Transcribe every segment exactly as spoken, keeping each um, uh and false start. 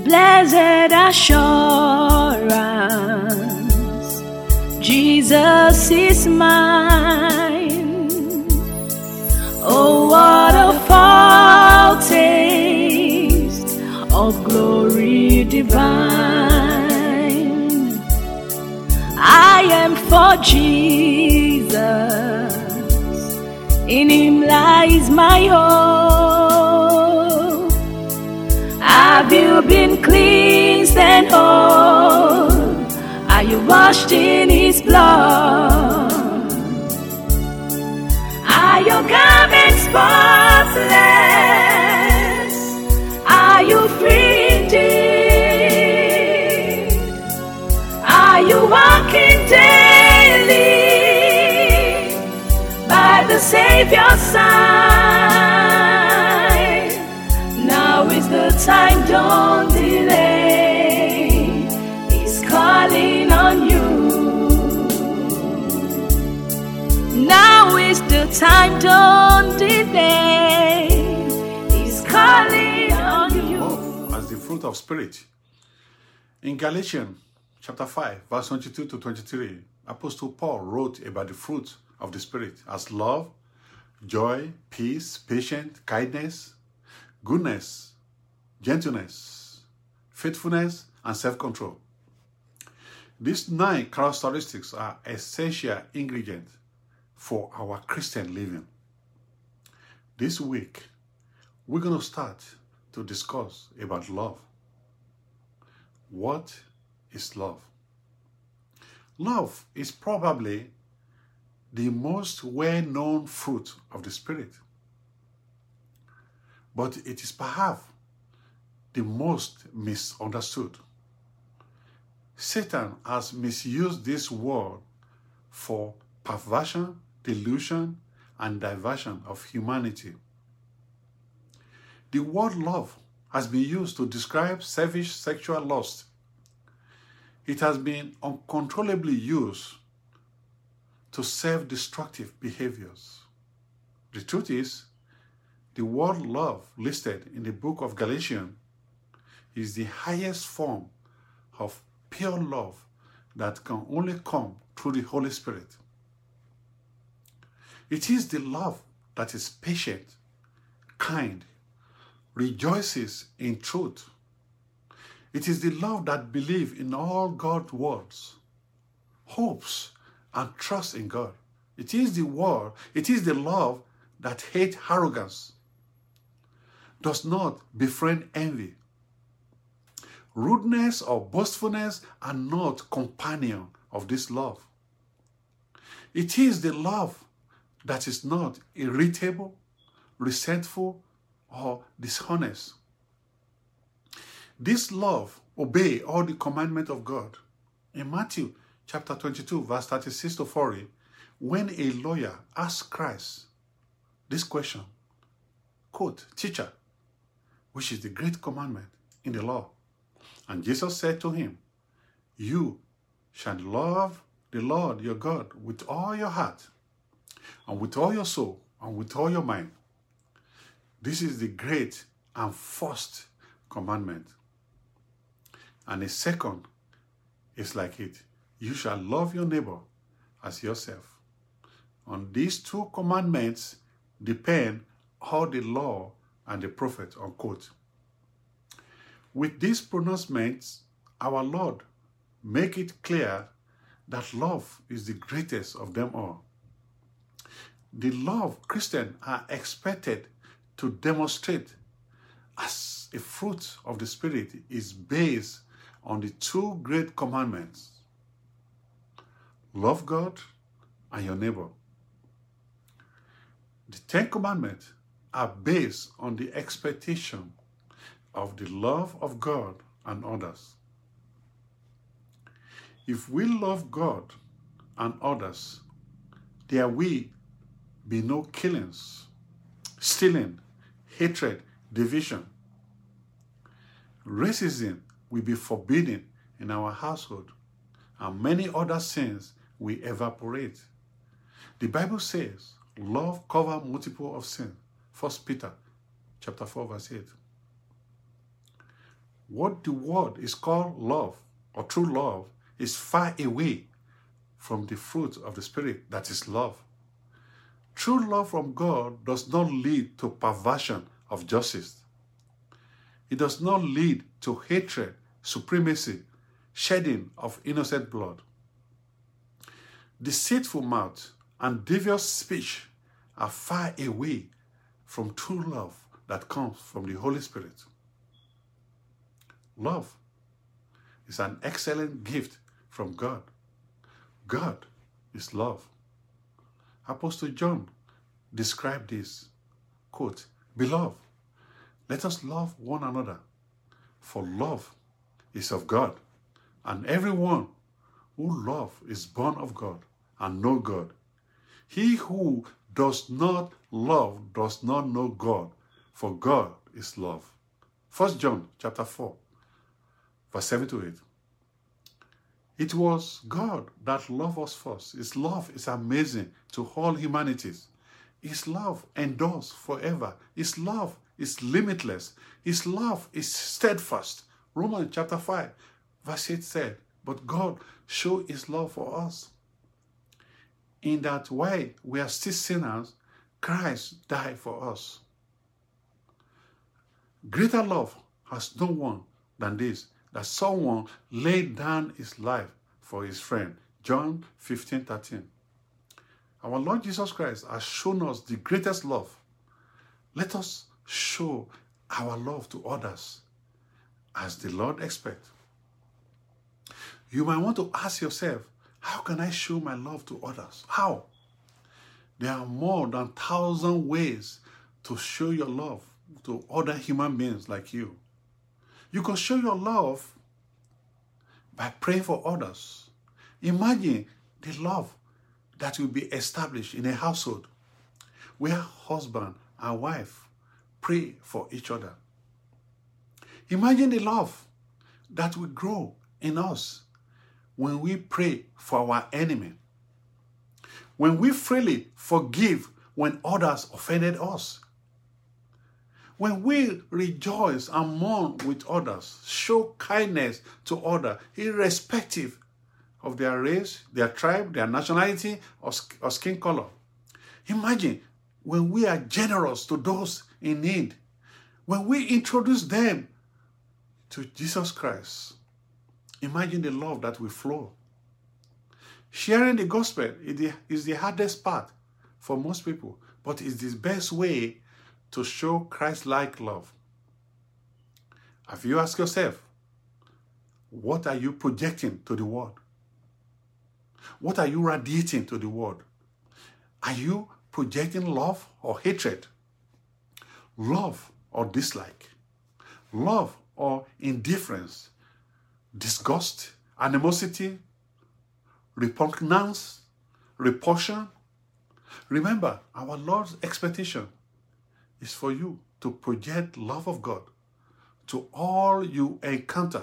Blessed assurance, Jesus is mine. Oh, what a foretaste of glory divine. I am for Jesus, in Him lies my hope. Have you been cleansed and whole? Are you washed in His blood? Are your garments spotless? Are you free indeed? Are you walking daily by the Savior's side? Now is the time, don't delay. He's calling on you. Now is the time, don't delay. He's calling on you. Love as the fruit of spirit. In Galatians chapter five, verse twenty-two to twenty-three, Apostle Paul wrote about the fruit of the spirit as love, joy, peace, patience, kindness, goodness, gentleness, faithfulness, and self-control. These nine characteristics are essential ingredients for our Christian living. This week, we're going to start to discuss about love. What is love? Love is probably the most well-known fruit of the Spirit, but it is perhaps the most misunderstood. Satan has misused this word for perversion, delusion, and diversion of humanity. The word love has been used to describe selfish sexual lust. It has been uncontrollably used to self-destructive behaviors. The truth is, the word love listed in the book of Galatians is the highest form of pure love that can only come through the Holy Spirit. It is the love that is patient, kind, rejoices in truth. It is the love that believes in all God's words, hopes and trusts in God. It is the word, it is the love that hates arrogance, does not befriend envy. Rudeness or boastfulness are not companion of this love. It is the love that is not irritable, resentful, or dishonest. This love obeys all the commandments of God. In Matthew chapter twenty-two, verse thirty-six to forty, when a lawyer asked Christ this question, quote, "Teacher, which is the great commandment in the law?" And Jesus said to him, "You shall love the Lord your God with all your heart, and with all your soul, and with all your mind. This is the great and first commandment. And the second is like it. You shall love your neighbor as yourself." On these two commandments depend all the law and the prophet, unquote. With these pronouncements, our Lord make it clear that love is the greatest of them all. The love Christians are expected to demonstrate as a fruit of the Spirit is based on the two great commandments. Love God and your neighbor. The Ten Commandments are based on the expectation of the love of God and others. If we love God and others, there will be no killings, stealing, hatred, division. Racism will be forbidden in our household, and many other sins will evaporate. The Bible says love covers multiple of sin. First Peter chapter four, verse eight. what the word is called love or true love is far away from the fruit of the Spirit, that is love. True love from God does not lead to perversion of justice. It does not lead to hatred, supremacy, shedding of innocent blood. Deceitful mouth and devious speech are far away from true love that comes from the Holy Spirit. Love is an excellent gift from God. God is love. Apostle John described this, quote, "Beloved, let us love one another, for love is of God, and everyone who loves is born of God and know God. He who does not love does not know God, for God is love." First John chapter four, verse seven to eight. It was God that loved us first. His love is amazing to all humanities. His love endures forever. His love is limitless. His love is steadfast. Romans chapter five, verse eight said, "But God showed his love for us, in that while we are still sinners, Christ died for us." Greater love has no one than this, that someone laid down his life for his friend. John fifteen thirteen. Our Lord Jesus Christ has shown us the greatest love. Let us show our love to others as the Lord expects. You might want to ask yourself, how can I show my love to others? How? There are more than a thousand ways to show your love to other human beings like you. You can show your love by praying for others. Imagine the love that will be established in a household where husband and wife pray for each other. Imagine the love that will grow in us when we pray for our enemy, when we freely forgive when others offended us, when we rejoice and mourn with others, show kindness to others, irrespective of their race, their tribe, their nationality, or, or skin color. Imagine when we are generous to those in need, when we introduce them to Jesus Christ. Imagine the love that will flow. Sharing the gospel is the hardest part for most people, but it's the best way to show Christ-like love. Have you asked yourself, what are you projecting to the world? What are you radiating to the world? Are you projecting love or hatred? Love or dislike? Love or indifference? Disgust, animosity, repugnance, repulsion? Remember, our Lord's expectation is for you to project love of God to all you encounter.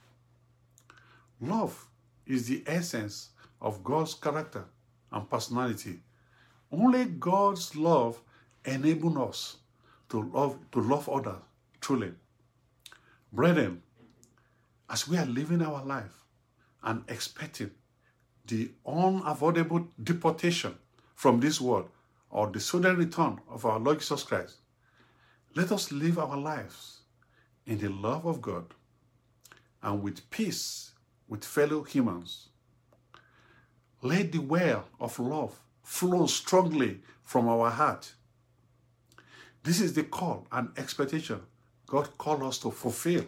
Love is the essence of God's character and personality. Only God's love enables us to love, to love others truly. Brethren, as we are living our life and expecting the unavoidable deportation from this world or the sudden return of our Lord Jesus Christ, let us live our lives in the love of God and with peace with fellow humans. Let the well of love flow strongly from our heart. This is the call and expectation God called us to fulfill.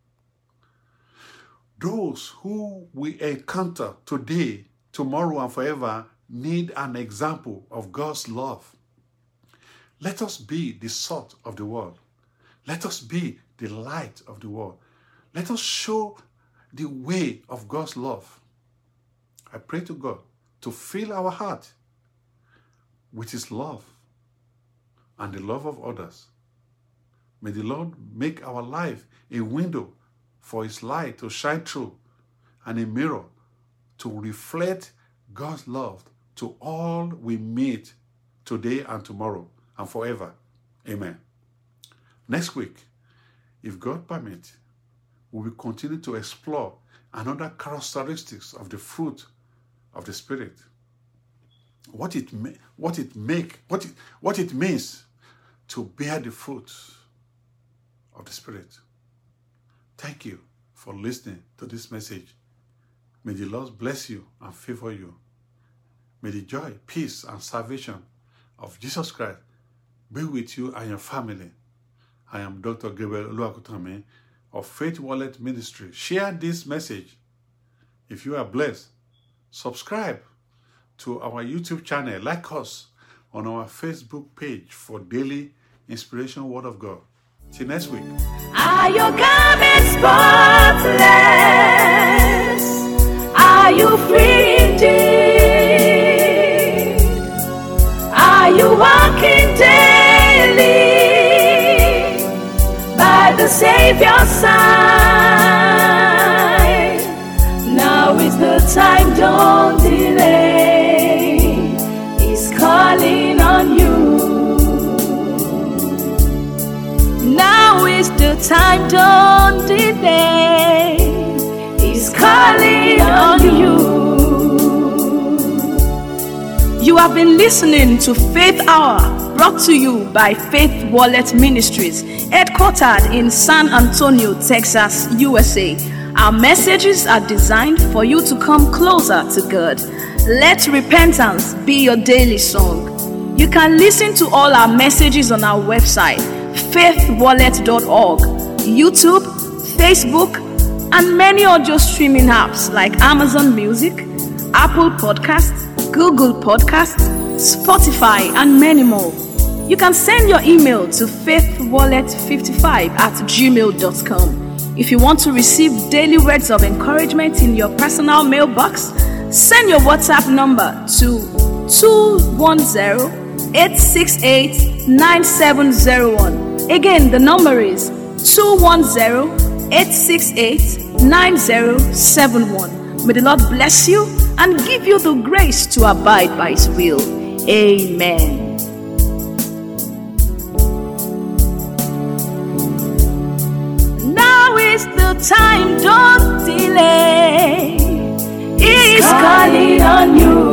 Those who we encounter today, tomorrow, and forever need an example of God's love. Let us be the salt of the world. Let us be the light of the world. Let us show the way of God's love. I pray to God to fill our heart with His love and the love of others. May the Lord make our life a window for His light to shine through and a mirror to reflect God's love to all we meet today and tomorrow and forever. Amen. Next week, if God permits, we will continue to explore another characteristics of the fruit of the Spirit. What it what it make what it, what it means to bear the fruit of the Spirit. Thank you for listening to this message. May the Lord bless you and favor you. May the joy, peace, and salvation of Jesus Christ be with you and your family. I am Doctor Gabriel Oluwakutami of Faith Wallet Ministry. Share this message. If you are blessed, subscribe to our YouTube channel. Like us on our Facebook page for daily inspirational Word of God. Till next week. Are your garments spotless? Are you free indeed? Are you walking daily by the Savior's side? Now is the time, don't delay. He's calling on you. Now is the time, don't delay. He's calling on you. You have been listening to Faith Hour, brought to you by Faith Wallet Ministries, headquartered in San Antonio, Texas, U S A. Our messages are designed for you to come closer to God. Let repentance be your daily song. You can listen to all our messages on our website, faith wallet dot org, YouTube, Facebook, and many audio streaming apps like Amazon Music, Apple Podcasts, Google Podcasts, Spotify, and many more. You can send your email to faith wallet fifty-five at gmail dot com. If you want to receive daily words of encouragement in your personal mailbox, send your WhatsApp number to two one zero, eight six eight, nine seven zero one. Again, the number is two one zero, eight six eight, nine zero seven one. May the Lord bless you and give you the grace to abide by His will. Amen. Now is the time, don't delay. He is calling on you.